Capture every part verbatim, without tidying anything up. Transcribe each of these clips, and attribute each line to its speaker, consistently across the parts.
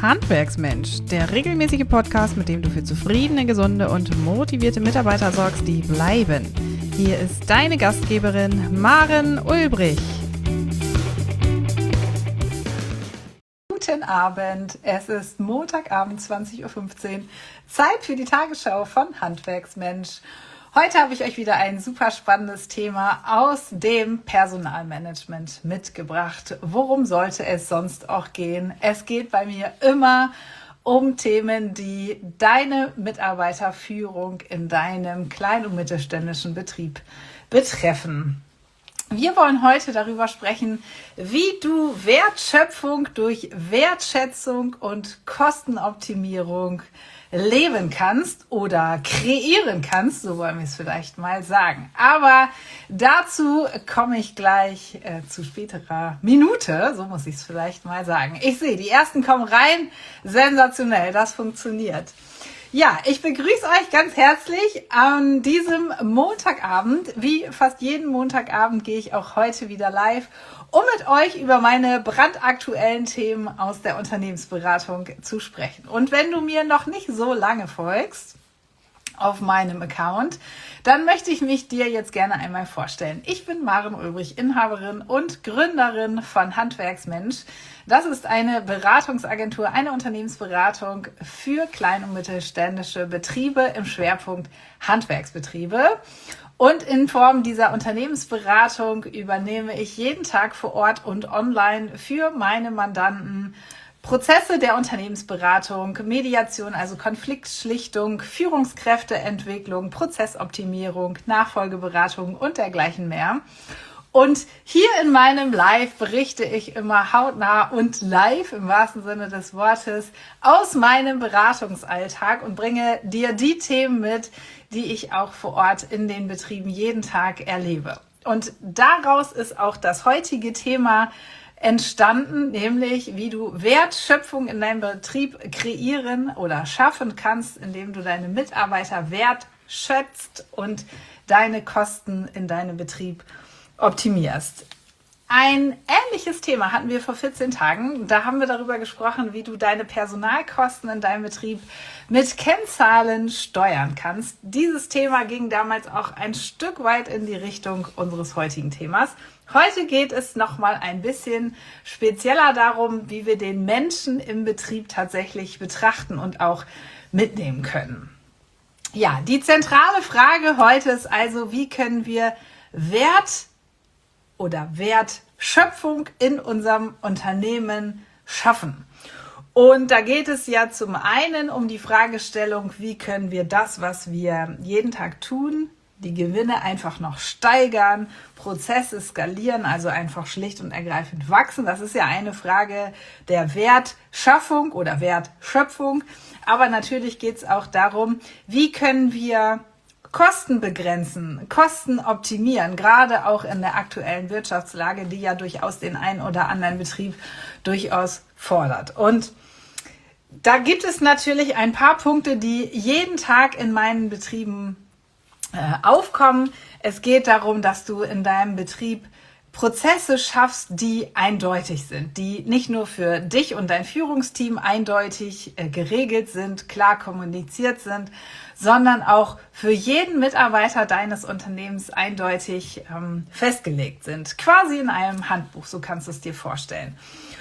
Speaker 1: Handwerksmensch, der regelmäßige Podcast, mit dem du für zufriedene, gesunde und motivierte Mitarbeiter sorgst, die bleiben. Hier ist deine Gastgeberin Maren Ulbrich. Guten Abend, es ist Montagabend zwanzig Uhr fünfzehn, Zeit für die Tagesschau von Handwerksmensch. Heute habe ich euch wieder ein super spannendes Thema aus dem Personalmanagement mitgebracht. Worum sollte es sonst auch gehen? Es geht bei mir immer um Themen, die deine Mitarbeiterführung in deinem kleinen und mittelständischen Betrieb betreffen. Wir wollen heute darüber sprechen, wie du Wertschöpfung durch Wertschätzung und Kostenoptimierung leben kannst oder kreieren kannst, so wollen wir es vielleicht mal sagen. Aber dazu komme ich gleich äh, zu späterer Minute, so muss ich es vielleicht mal sagen. Ich sehe, die ersten kommen rein, sensationell, das funktioniert. Ja, ich begrüße euch ganz herzlich an diesem Montagabend. Wie fast jeden Montagabend gehe ich auch heute wieder live, um mit euch über meine brandaktuellen Themen aus der Unternehmensberatung zu sprechen. Und wenn du mir noch nicht so lange folgst auf meinem Account, dann möchte ich mich dir jetzt gerne einmal vorstellen. Ich bin Maren Ulbrich, Inhaberin und Gründerin von Handwerksmensch. Das ist eine Beratungsagentur, eine Unternehmensberatung für klein- und mittelständische Betriebe im Schwerpunkt Handwerksbetriebe. Und in Form dieser Unternehmensberatung übernehme ich jeden Tag vor Ort und online für meine Mandanten Prozesse der Unternehmensberatung, Mediation, also Konfliktschlichtung, Führungskräfteentwicklung, Prozessoptimierung, Nachfolgeberatung und dergleichen mehr. Und hier in meinem Live berichte ich immer hautnah und live im wahrsten Sinne des Wortes aus meinem Beratungsalltag und bringe dir die Themen mit, die ich auch vor Ort in den Betrieben jeden Tag erlebe. Und daraus ist auch das heutige Thema entstanden, nämlich wie du Wertschöpfung in deinem Betrieb kreieren oder schaffen kannst, indem du deine Mitarbeiter wertschätzt und deine Kosten in deinem Betrieb optimierst. Ein ähnliches Thema hatten wir vor vierzehn Tagen. Da haben wir darüber gesprochen, wie du deine Personalkosten in deinem Betrieb mit Kennzahlen steuern kannst. Dieses Thema ging damals auch ein Stück weit in die Richtung unseres heutigen Themas. Heute geht es nochmal ein bisschen spezieller darum, wie wir den Menschen im Betrieb tatsächlich betrachten und auch mitnehmen können. Ja, die zentrale Frage heute ist also, wie können wir Wert oder Wertschöpfung in unserem Unternehmen schaffen. Und da geht es ja zum einen um die Fragestellung, wie können wir das, was wir jeden Tag tun, die Gewinne einfach noch steigern, Prozesse skalieren, also einfach schlicht und ergreifend wachsen. Das ist ja eine Frage der Wertschaffung oder Wertschöpfung. Aber natürlich geht es auch darum, wie können wir Kosten begrenzen, Kosten optimieren, gerade auch in der aktuellen Wirtschaftslage, die ja durchaus den einen oder anderen Betrieb durchaus fordert. Und da gibt es natürlich ein paar Punkte, die jeden Tag in meinen Betrieben äh, aufkommen. Es geht darum, dass du in deinem Betrieb Prozesse schaffst, die eindeutig sind, die nicht nur für dich und dein Führungsteam eindeutig äh, geregelt sind, klar kommuniziert sind, sondern auch für jeden Mitarbeiter deines Unternehmens eindeutig ähm, festgelegt sind. Quasi in einem Handbuch, so kannst du es dir vorstellen.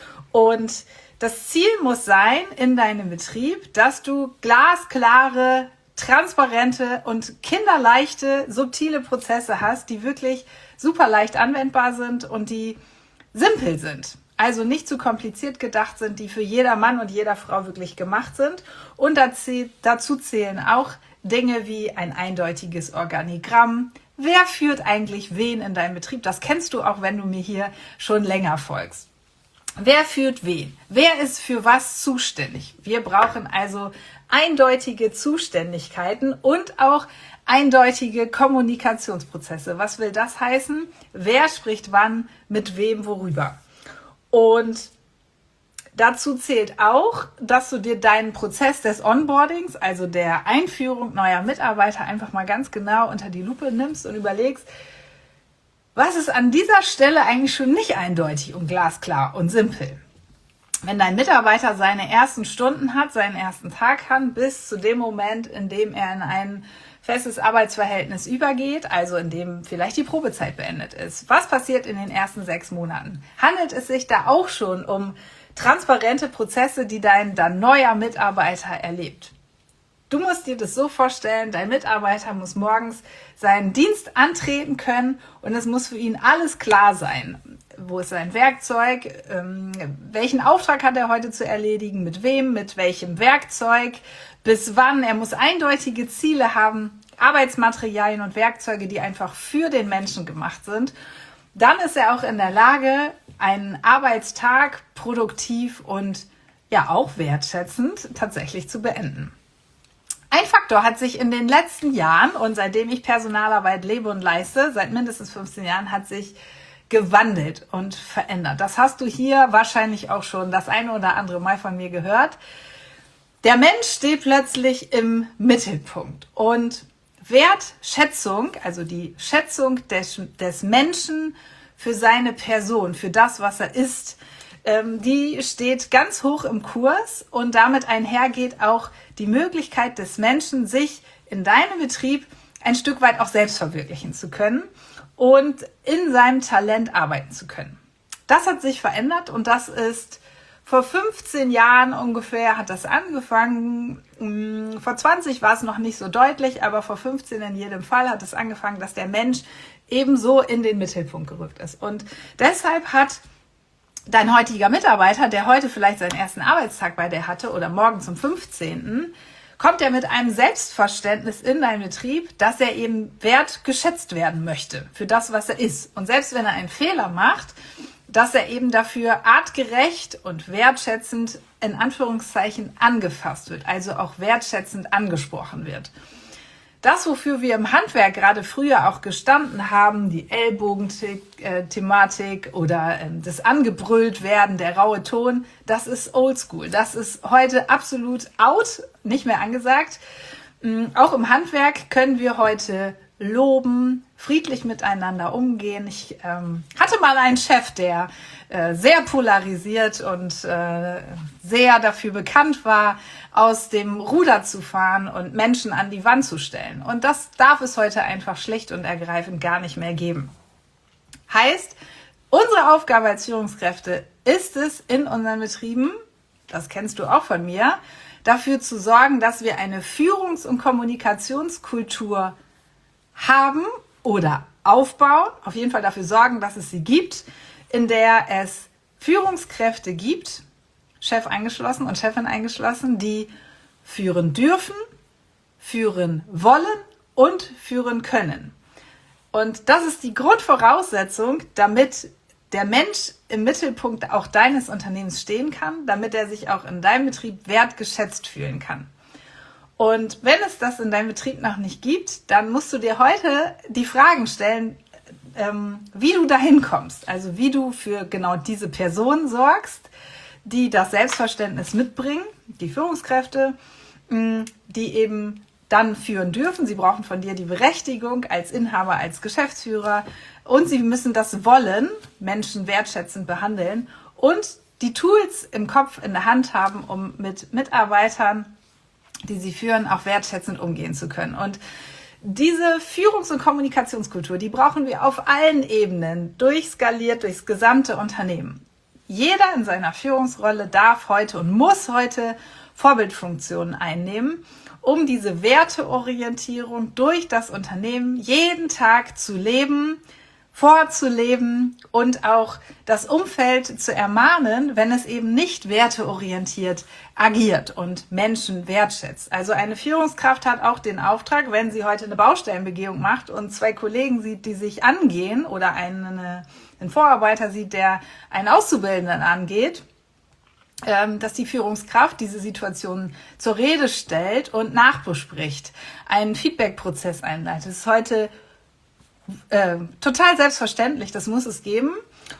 Speaker 1: Und das Ziel muss sein in deinem Betrieb, dass du glasklare, transparente und kinderleichte, subtile Prozesse hast, die wirklich super leicht anwendbar sind und die simpel sind. Also nicht zu kompliziert gedacht sind, die für jeder Mann und jeder Frau wirklich gemacht sind. Und dazu zählen auch Dinge wie ein eindeutiges Organigramm. Wer führt eigentlich wen in deinem Betrieb? Das kennst du auch, wenn du mir hier schon länger folgst. Wer führt wen? Wer ist für was zuständig? Wir brauchen also eindeutige Zuständigkeiten und auch eindeutige Kommunikationsprozesse. Was will das heißen? Wer spricht wann, mit wem, worüber? Und dazu zählt auch, dass du dir deinen Prozess des Onboardings, also der Einführung neuer Mitarbeiter, einfach mal ganz genau unter die Lupe nimmst und überlegst, was ist an dieser Stelle eigentlich schon nicht eindeutig und glasklar und simpel? wenn dein Mitarbeiter seine ersten Stunden hat, seinen ersten Tag hat, bis zu dem Moment, in dem er in ein festes Arbeitsverhältnis übergeht, also in dem vielleicht die Probezeit beendet ist. Was passiert in den ersten sechs Monaten? Handelt es sich da auch schon um transparente Prozesse, die dein dann neuer Mitarbeiter erlebt? Du musst dir das so vorstellen, dein Mitarbeiter muss morgens seinen Dienst antreten können und es muss für ihn alles klar sein. Wo ist sein Werkzeug? Ähm, welchen Auftrag hat er heute zu erledigen? Mit wem? Mit welchem Werkzeug? Bis wann? Er muss eindeutige Ziele haben, Arbeitsmaterialien und Werkzeuge, die einfach für den Menschen gemacht sind. Dann ist er auch in der Lage, einen Arbeitstag produktiv und ja auch wertschätzend tatsächlich zu beenden. Ein Faktor hat sich in den letzten Jahren und seitdem ich Personalarbeit lebe und leiste, seit mindestens fünfzehn Jahren, hat sich gewandelt und verändert. Das hast du hier wahrscheinlich auch schon das eine oder andere Mal von mir gehört. Der Mensch steht plötzlich im Mittelpunkt und Wertschätzung, also die Schätzung des, des Menschen für seine Person, für das, was er ist, ähm, die steht ganz hoch im Kurs und damit einhergeht auch die Möglichkeit des Menschen, sich in deinem Betrieb ein Stück weit auch selbst verwirklichen zu können und in seinem Talent arbeiten zu können. Das hat sich verändert und das ist vor fünfzehn Jahren ungefähr hat das angefangen. Vor zwanzig war es noch nicht so deutlich, aber vor fünfzehn in jedem Fall hat es angefangen, dass der Mensch ebenso in den Mittelpunkt gerückt ist. Und deshalb hat dein heutiger Mitarbeiter, der heute vielleicht seinen ersten Arbeitstag bei dir hatte oder morgen zum fünfzehnten, kommt er mit einem Selbstverständnis in deinen Betrieb, dass er eben wertgeschätzt werden möchte für das, was er ist. Und selbst wenn er einen Fehler macht, dass er eben dafür artgerecht und wertschätzend in Anführungszeichen angefasst wird, also auch wertschätzend angesprochen wird. Das, wofür wir im Handwerk gerade früher auch gestanden haben, die Ellbogenthematik oder ähm, das angebrüllt werden, der raue Ton, das ist oldschool. Das ist heute absolut out, nicht mehr angesagt. Ähm, auch im Handwerk können wir heute loben, friedlich miteinander umgehen. Ich ähm, hatte mal einen Chef, der äh, sehr polarisiert und äh, sehr dafür bekannt war, aus dem Ruder zu fahren und Menschen an die Wand zu stellen. Und das darf es heute einfach schlicht und ergreifend gar nicht mehr geben. Heißt, unsere Aufgabe als Führungskräfte ist es in unseren Betrieben, das kennst du auch von mir, dafür zu sorgen, dass wir eine Führungs- und Kommunikationskultur haben oder aufbauen, auf jeden Fall dafür sorgen, dass es sie gibt, in der es Führungskräfte gibt, Chef eingeschlossen und Chefin eingeschlossen, die führen dürfen, führen wollen und führen können. Und das ist die Grundvoraussetzung, damit der Mensch im Mittelpunkt auch deines Unternehmens stehen kann, damit er sich auch in deinem Betrieb wertgeschätzt fühlen kann. Und wenn es das in deinem Betrieb noch nicht gibt, dann musst du dir heute die Fragen stellen, ähm, wie du dahin kommst. Also wie du für genau diese Personen sorgst, die das Selbstverständnis mitbringen, die Führungskräfte, mh, die eben dann führen dürfen. Sie brauchen von dir die Berechtigung als Inhaber, als Geschäftsführer und sie müssen das wollen, Menschen wertschätzend behandeln und die Tools im Kopf, in der Hand haben, um mit Mitarbeitern, die sie führen, auch wertschätzend umgehen zu können. Und diese Führungs- und Kommunikationskultur, die brauchen wir auf allen Ebenen, durchskaliert durchs gesamte Unternehmen. Jeder in seiner Führungsrolle darf heute und muss heute Vorbildfunktionen einnehmen, um diese Werteorientierung durch das Unternehmen jeden Tag zu leben, vorzuleben und auch das Umfeld zu ermahnen, wenn es eben nicht werteorientiert agiert und Menschen wertschätzt. Also eine Führungskraft hat auch den Auftrag, wenn sie heute eine Baustellenbegehung macht und zwei Kollegen sieht, die sich angehen oder eine, einen Vorarbeiter sieht, der einen Auszubildenden angeht, dass die Führungskraft diese Situation zur Rede stellt und nachbespricht, einen Feedback-Prozess einleitet. Das ist heute äh, total selbstverständlich, das muss es geben.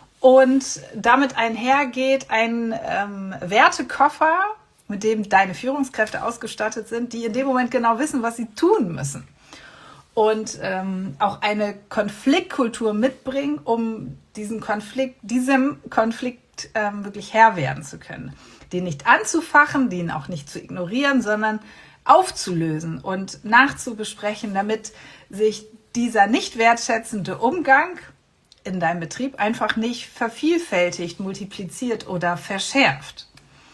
Speaker 1: Und damit einhergeht ein ähm, Wertekoffer, mit dem deine Führungskräfte ausgestattet sind, die in dem Moment genau wissen, was sie tun müssen. Und ähm, auch eine Konfliktkultur mitbringen, um diesen Konflikt, diesem Konflikt Konflikt ähm, wirklich Herr werden zu können. Den nicht anzufachen, den auch nicht zu ignorieren, sondern aufzulösen und nachzubesprechen, damit sich dieser nicht wertschätzende Umgang in deinem Betrieb einfach nicht vervielfältigt, multipliziert oder verschärft.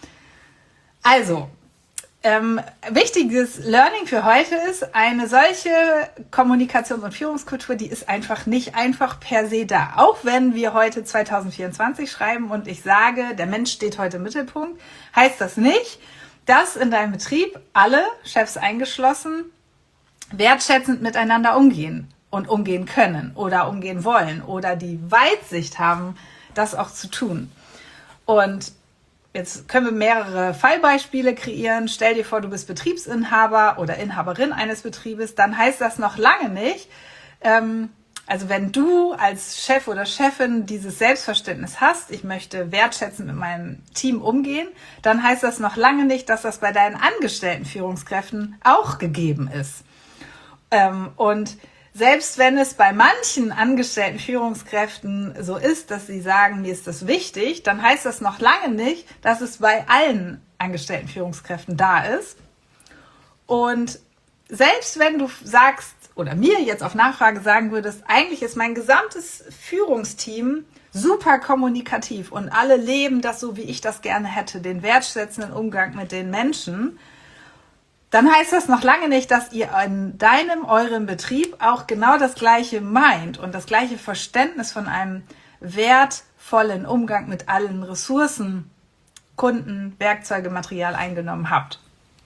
Speaker 1: Also, ähm, wichtiges Learning für heute ist, eine solche Kommunikations- und Führungskultur, die ist einfach nicht einfach per se da. Auch wenn wir heute zwanzig vierundzwanzig schreiben und ich sage, der Mensch steht heute im Mittelpunkt, heißt das nicht, dass in deinem Betrieb alle, Chefs eingeschlossen, wertschätzend miteinander umgehen und umgehen können oder umgehen wollen oder die Weitsicht haben, das auch zu tun. Und jetzt können wir mehrere Fallbeispiele kreieren. Stell dir vor, du bist Betriebsinhaber oder Inhaberin eines Betriebes, dann heißt das noch lange nicht, ähm, also wenn du als Chef oder Chefin dieses Selbstverständnis hast, ich möchte wertschätzend mit meinem Team umgehen, dann heißt das noch lange nicht, dass das bei deinen angestellten Führungskräften auch gegeben ist. Ähm, und selbst wenn es bei manchen angestellten Führungskräften so ist, dass sie sagen, mir ist das wichtig, dann heißt das noch lange nicht, dass es bei allen angestellten Führungskräften da ist. Und selbst wenn du sagst oder mir jetzt auf Nachfrage sagen würdest, eigentlich ist mein gesamtes Führungsteam super kommunikativ und alle leben das so, wie ich das gerne hätte, den wertschätzenden Umgang mit den Menschen, dann heißt das noch lange nicht, dass ihr in deinem, eurem Betrieb auch genau das Gleiche meint und das gleiche Verständnis von einem wertvollen Umgang mit allen Ressourcen, Kunden, Werkzeuge, Material eingenommen habt.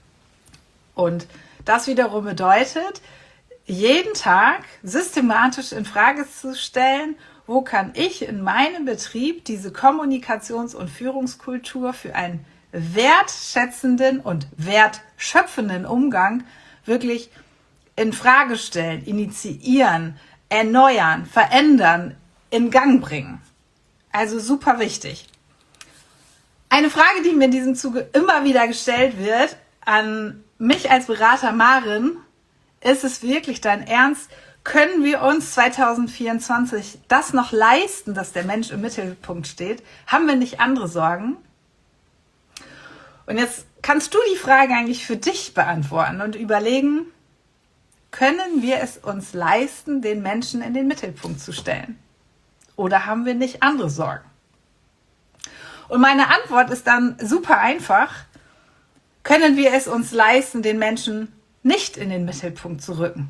Speaker 1: Und das wiederum bedeutet, jeden Tag systematisch in Frage zu stellen, wo kann ich in meinem Betrieb diese Kommunikations- und Führungskultur für einen wertschätzenden und wertschöpfenden Umgang wirklich in Frage stellen, initiieren, erneuern, verändern, in Gang bringen. Also super wichtig. Eine Frage, die mir in diesem Zuge immer wieder gestellt wird an mich als Berater Maren, ist es wirklich dein Ernst? Können wir uns zwanzig vierundzwanzig das noch leisten, dass der Mensch im Mittelpunkt steht? Haben wir nicht andere Sorgen? Und jetzt kannst du die Frage eigentlich für dich beantworten und überlegen, können wir es uns leisten, den Menschen in den Mittelpunkt zu stellen? Oder haben wir nicht andere Sorgen? Und meine Antwort ist dann super einfach. Können wir es uns leisten, den Menschen nicht in den Mittelpunkt zu rücken?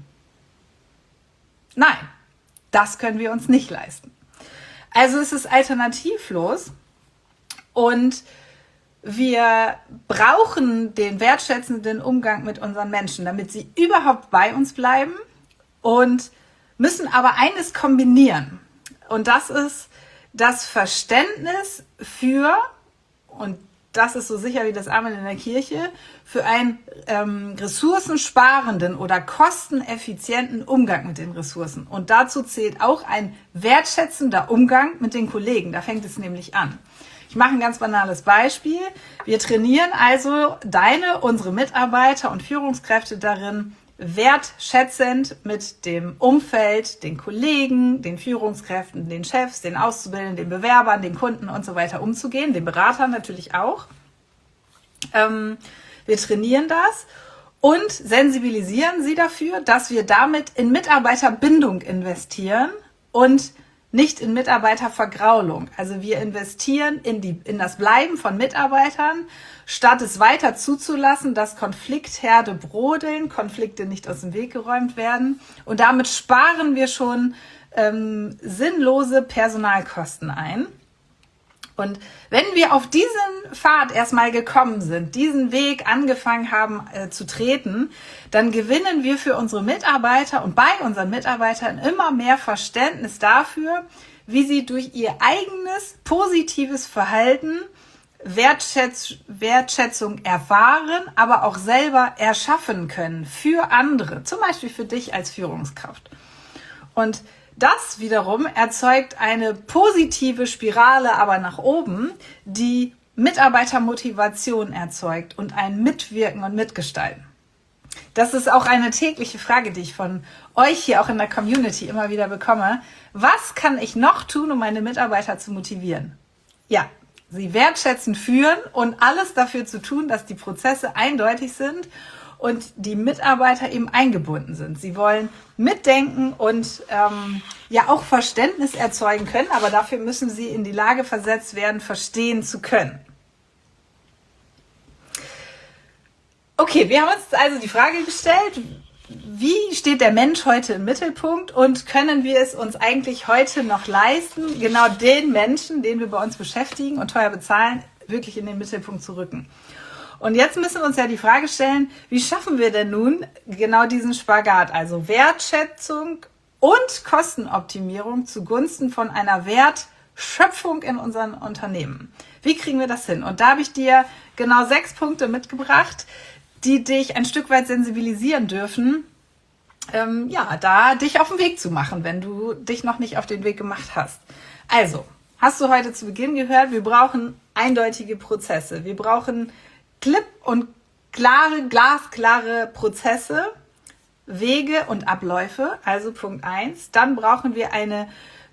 Speaker 1: Nein, das können wir uns nicht leisten. Also es ist alternativlos und wir brauchen den wertschätzenden Umgang mit unseren Menschen, damit sie überhaupt bei uns bleiben und müssen aber eines kombinieren. Und das ist das Verständnis für, und das ist so sicher wie das Amen in der Kirche, für einen ähm, ressourcensparenden oder kosteneffizienten Umgang mit den Ressourcen. Und dazu zählt auch ein wertschätzender Umgang mit den Kollegen. Da fängt es nämlich an. Ich mache ein ganz banales Beispiel. Wir trainieren also deine, unsere Mitarbeiter und Führungskräfte darin, wertschätzend mit dem Umfeld, den Kollegen, den Führungskräften, den Chefs, den Auszubildenden, den Bewerbern, den Kunden und so weiter umzugehen, den Beratern natürlich auch. Ähm, wir trainieren das und sensibilisieren sie dafür, dass wir damit in Mitarbeiterbindung investieren und nicht in Mitarbeitervergraulung. Also wir investieren in, die, in das Bleiben von Mitarbeitern, statt es weiter zuzulassen, dass Konfliktherde brodeln, Konflikte nicht aus dem Weg geräumt werden. Und damit sparen wir schon ähm, sinnlose Personalkosten ein. Und wenn wir auf diesen Pfad erstmal gekommen sind, diesen Weg angefangen haben äh, zu treten, dann gewinnen wir für unsere Mitarbeiter und bei unseren Mitarbeitern immer mehr Verständnis dafür, wie sie durch ihr eigenes positives Verhalten Wertschätz- Wertschätzung erfahren, aber auch selber erschaffen können für andere, zum Beispiel für dich als Führungskraft. Und das wiederum erzeugt eine positive Spirale, aber nach oben, die Mitarbeitermotivation erzeugt und ein Mitwirken und Mitgestalten. Das ist auch eine tägliche Frage, die ich von euch hier auch in der Community immer wieder bekomme. Was kann ich noch tun, um meine Mitarbeiter zu motivieren? Ja, sie wertschätzend führen und alles dafür zu tun, dass die Prozesse eindeutig sind und die Mitarbeiter eben eingebunden sind. Sie wollen mitdenken und ähm, ja auch Verständnis erzeugen können, aber dafür müssen sie in die Lage versetzt werden, verstehen zu können. Okay, wir haben uns also die Frage gestellt, wie steht der Mensch heute im Mittelpunkt und können wir es uns eigentlich heute noch leisten, genau den Menschen, den wir bei uns beschäftigen und teuer bezahlen, wirklich in den Mittelpunkt zu rücken? Und jetzt müssen wir uns ja die Frage stellen, wie schaffen wir denn nun genau diesen Spagat, also Wertschätzung und Kostenoptimierung zugunsten von einer Wertschöpfung in unseren Unternehmen? Wie kriegen wir das hin? Und da habe ich dir genau sechs Punkte mitgebracht, die dich ein Stück weit sensibilisieren dürfen, ähm, ja, da dich auf den Weg zu machen, wenn du dich noch nicht auf den Weg gemacht hast. Also, hast du heute zu Beginn gehört, wir brauchen eindeutige Prozesse. Wir brauchen klipp und klare, glasklare Prozesse, Wege und Abläufe, also Punkt eins. Dann brauchen wir eine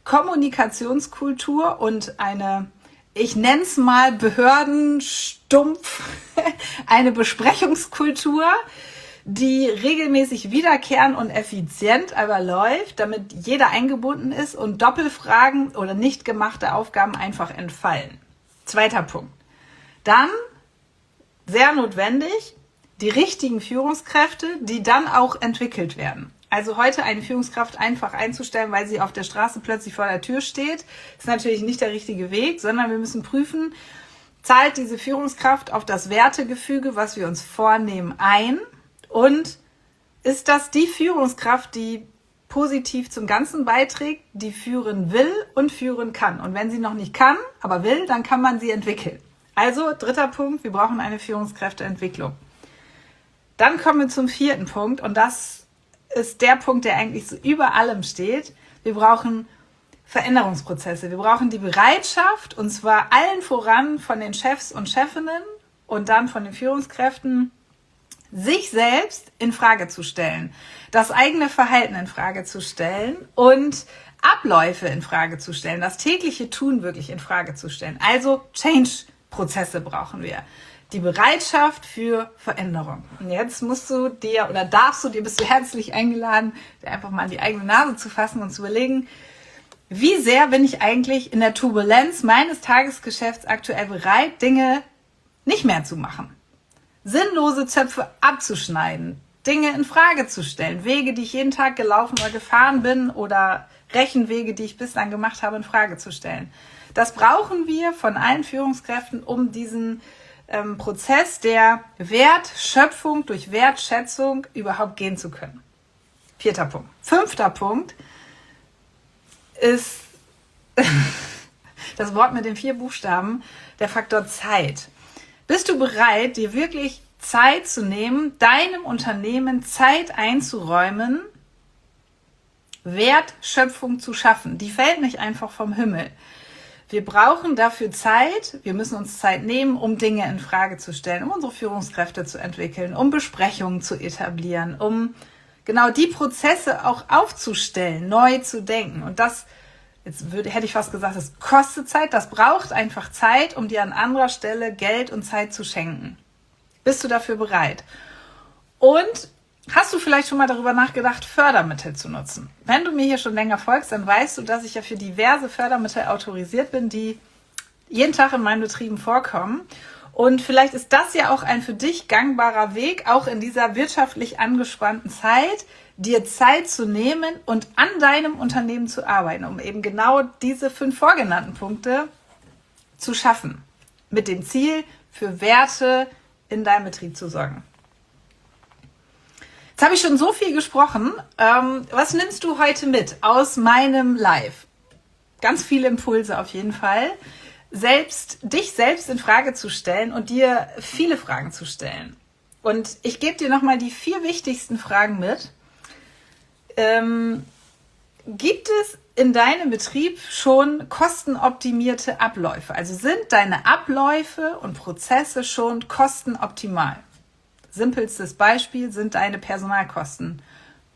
Speaker 1: Kommunikationskultur und eine, ich nenne es mal behördenstumpf, eine Besprechungskultur, die regelmäßig wiederkehrend und effizient aber läuft, damit jeder eingebunden ist und Doppelfragen oder nicht gemachte Aufgaben einfach entfallen. Zweiter Punkt. Dann, sehr notwendig, die richtigen Führungskräfte, die dann auch entwickelt werden. Also heute eine Führungskraft einfach einzustellen, weil sie auf der Straße plötzlich vor der Tür steht, ist natürlich nicht der richtige Weg, sondern wir müssen prüfen, zahlt diese Führungskraft auf das Wertegefüge, was wir uns vornehmen, ein und ist das die Führungskraft, die positiv zum Ganzen beiträgt, die führen will und führen kann. Und wenn sie noch nicht kann, aber will, dann kann man sie entwickeln. Also dritter Punkt, wir brauchen eine Führungskräfteentwicklung. Dann kommen wir zum vierten Punkt und das ist der Punkt, der eigentlich so über allem steht. Wir brauchen Veränderungsprozesse. Wir brauchen die Bereitschaft, und zwar allen voran von den Chefs und Chefinnen und dann von den Führungskräften, sich selbst in Frage zu stellen, das eigene Verhalten in Frage zu stellen und Abläufe in Frage zu stellen, das tägliche Tun wirklich in Frage zu stellen. Also Change-Prozesse brauchen wir. Die Bereitschaft für Veränderung. Und jetzt musst du dir oder darfst du dir, bist du herzlich eingeladen, dir einfach mal an die eigene Nase zu fassen und zu überlegen, wie sehr bin ich eigentlich in der Turbulenz meines Tagesgeschäfts aktuell bereit, Dinge nicht mehr zu machen. Sinnlose Zöpfe abzuschneiden, Dinge in Frage zu stellen, Wege, die ich jeden Tag gelaufen oder gefahren bin oder Rechenwege, die ich bislang gemacht habe, in Frage zu stellen. Das brauchen wir von allen Führungskräften, um diesen ähm, Prozess der Wertschöpfung durch Wertschätzung überhaupt gehen zu können. Vierter Punkt. Fünfter Punkt ist das Wort mit den vier Buchstaben, der Faktor Zeit. Bist du bereit, dir wirklich Zeit zu nehmen, deinem Unternehmen Zeit einzuräumen, Wertschöpfung zu schaffen? Die fällt nicht einfach vom Himmel. Wir brauchen dafür Zeit, wir müssen uns Zeit nehmen, um Dinge in Frage zu stellen, um unsere Führungskräfte zu entwickeln, um Besprechungen zu etablieren, um genau die Prozesse auch aufzustellen, neu zu denken. Und das, jetzt würde, hätte ich fast gesagt, das kostet Zeit, das braucht einfach Zeit, um dir an anderer Stelle Geld und Zeit zu schenken. Bist du dafür bereit? Und hast du vielleicht schon mal darüber nachgedacht, Fördermittel zu nutzen? Wenn du mir hier schon länger folgst, dann weißt du, dass ich ja für diverse Fördermittel autorisiert bin, die jeden Tag in meinen Betrieben vorkommen. Und vielleicht ist das ja auch ein für dich gangbarer Weg, auch in dieser wirtschaftlich angespannten Zeit, dir Zeit zu nehmen und an deinem Unternehmen zu arbeiten, um eben genau diese fünf vorgenannten Punkte zu schaffen. Mit dem Ziel, für Werte in deinem Betrieb zu sorgen. Jetzt habe ich schon so viel gesprochen. Ähm, was nimmst du heute mit aus meinem Live? Ganz viele Impulse auf jeden Fall. Selbst, dich selbst in Frage zu stellen und dir viele Fragen zu stellen. Und ich gebe dir nochmal die vier wichtigsten Fragen mit. Ähm, gibt es in deinem Betrieb schon kostenoptimierte Abläufe? Also sind deine Abläufe und Prozesse schon kostenoptimal? Simpelstes Beispiel sind deine Personalkosten.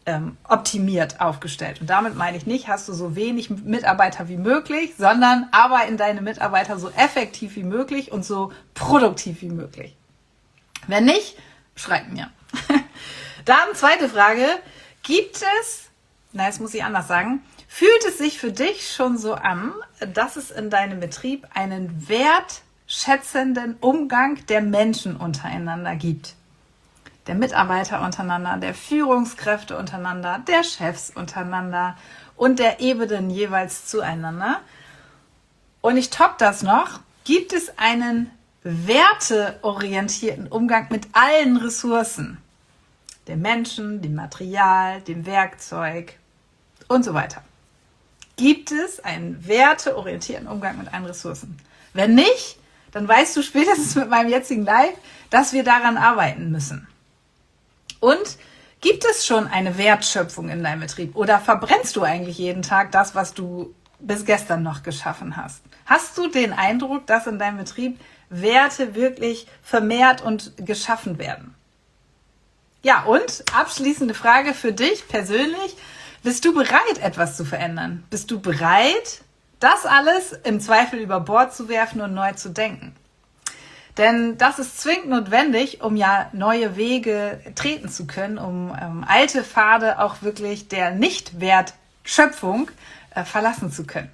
Speaker 1: ähm, optimiert aufgestellt. Und damit meine ich nicht, hast du so wenig Mitarbeiter wie möglich, sondern arbeiten deine Mitarbeiter so effektiv wie möglich und so produktiv wie möglich. Wenn nicht, schreib mir. Dann zweite Frage, gibt es, na jetzt muss ich anders sagen, fühlt es sich für dich schon so an, dass es in deinem Betrieb einen wertschätzenden Umgang der Menschen untereinander gibt? Der Mitarbeiter untereinander, der Führungskräfte untereinander, der Chefs untereinander und der Ebenen jeweils zueinander. Und ich toppe das noch, gibt es einen werteorientierten Umgang mit allen Ressourcen? Dem Menschen, dem Material, dem Werkzeug und so weiter. Gibt es einen werteorientierten Umgang mit allen Ressourcen? Wenn nicht, dann weißt du spätestens mit meinem jetzigen Live, dass wir daran arbeiten müssen. Und gibt es schon eine Wertschöpfung in deinem Betrieb? Oder verbrennst du eigentlich jeden Tag das, was du bis gestern noch geschaffen hast? Hast du den Eindruck, dass in deinem Betrieb Werte wirklich vermehrt und geschaffen werden? Ja, und abschließende Frage für dich persönlich. Bist du bereit, etwas zu verändern? Bist du bereit, das alles im Zweifel über Bord zu werfen und neu zu denken? Denn das ist zwingend notwendig, um ja neue Wege treten zu können, um ähm, alte Pfade auch wirklich der Nicht-Wertschöpfung äh, verlassen zu können.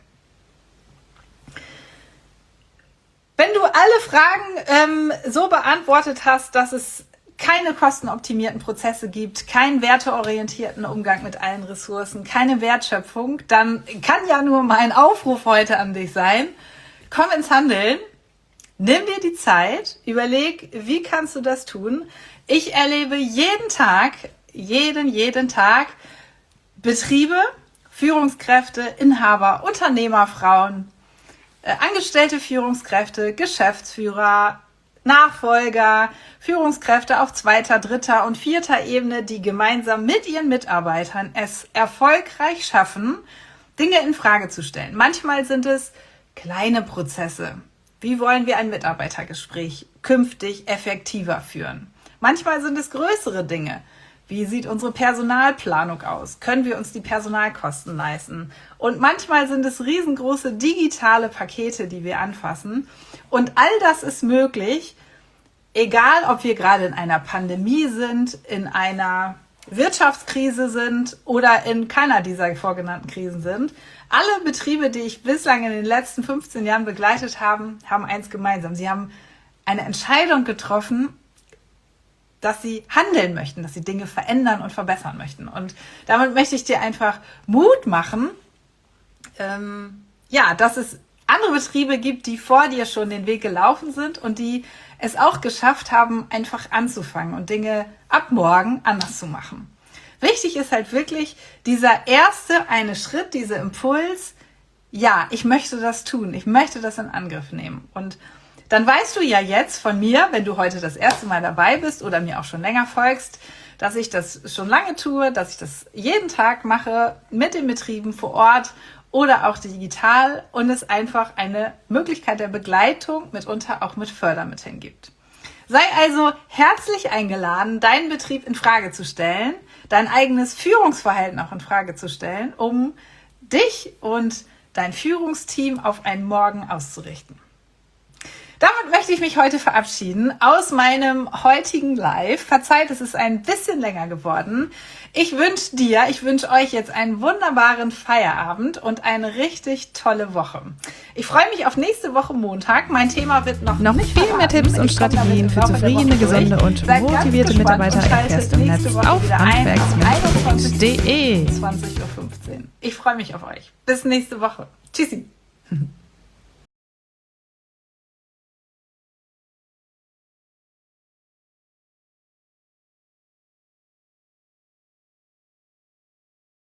Speaker 1: Wenn du alle Fragen ähm, so beantwortet hast, dass es keine kostenoptimierten Prozesse gibt, keinen werteorientierten Umgang mit allen Ressourcen, keine Wertschöpfung, dann kann ja nur mein Aufruf heute an dich sein. Komm ins Handeln. Nimm dir die Zeit, überleg, wie kannst du das tun? Ich erlebe jeden Tag, jeden, jeden Tag Betriebe, Führungskräfte, Inhaber, Unternehmer, Frauen, äh, angestellte Führungskräfte, Geschäftsführer, Nachfolger, Führungskräfte auf zweiter, dritter und vierter Ebene, die gemeinsam mit ihren Mitarbeitern es erfolgreich schaffen, Dinge in Frage zu stellen. Manchmal sind es kleine Prozesse. Wie wollen wir ein Mitarbeitergespräch künftig effektiver führen? Manchmal sind es größere Dinge. Wie sieht unsere Personalplanung aus? Können wir uns die Personalkosten leisten? Und manchmal sind es riesengroße digitale Pakete, die wir anfassen. Und all das ist möglich, egal ob wir gerade in einer Pandemie sind, in einer Wirtschaftskrise sind oder in keiner dieser vorgenannten Krisen sind. Alle Betriebe, die ich bislang in den letzten fünfzehn Jahren begleitet habe, haben eins gemeinsam. Sie haben eine Entscheidung getroffen, dass sie handeln möchten, dass sie Dinge verändern und verbessern möchten. Und damit möchte ich dir einfach Mut machen, ähm, ja, dass es andere Betriebe gibt, die vor dir schon den Weg gelaufen sind und die es auch geschafft haben, einfach anzufangen und Dinge ab morgen anders zu machen. Wichtig ist halt wirklich dieser erste eine Schritt, dieser Impuls, ja, ich möchte das tun, ich möchte das in Angriff nehmen. Und dann weißt du ja jetzt von mir, wenn du heute das erste Mal dabei bist oder mir auch schon länger folgst, dass ich das schon lange tue, dass ich das jeden Tag mache mit den Betrieben vor Ort oder auch digital und es einfach eine Möglichkeit der Begleitung mitunter auch mit Fördermitteln gibt. Sei also herzlich eingeladen, deinen Betrieb in Frage zu stellen, dein eigenes Führungsverhalten auch in Frage zu stellen, um dich und dein Führungsteam auf einen Morgen auszurichten. Damit möchte ich mich heute verabschieden aus meinem heutigen Live. Verzeiht, es ist ein bisschen länger geworden. Ich wünsche dir, ich wünsche euch jetzt einen wunderbaren Feierabend und eine richtig tolle Woche. Ich freue mich auf nächste Woche Montag. Mein Thema wird noch
Speaker 2: Noch
Speaker 1: nicht
Speaker 2: viel mehr
Speaker 1: verraten.
Speaker 2: Tipps und
Speaker 1: Ich komme damit
Speaker 2: Strategien
Speaker 1: im
Speaker 2: für
Speaker 1: Laufe der
Speaker 2: zufriedene,
Speaker 1: Woche
Speaker 2: gesunde
Speaker 1: durch.
Speaker 2: und
Speaker 1: Seid ganz
Speaker 2: motivierte
Speaker 1: gespannt
Speaker 2: Mitarbeiter
Speaker 1: und schaltet
Speaker 2: erfährst du im
Speaker 1: nächste
Speaker 2: Netz
Speaker 1: Woche
Speaker 2: auf
Speaker 1: wieder ein,
Speaker 2: handwerksmensch punkt de.
Speaker 1: zwanzig Uhr fünfzehn. Ich freue mich auf euch. Bis nächste Woche. Tschüssi.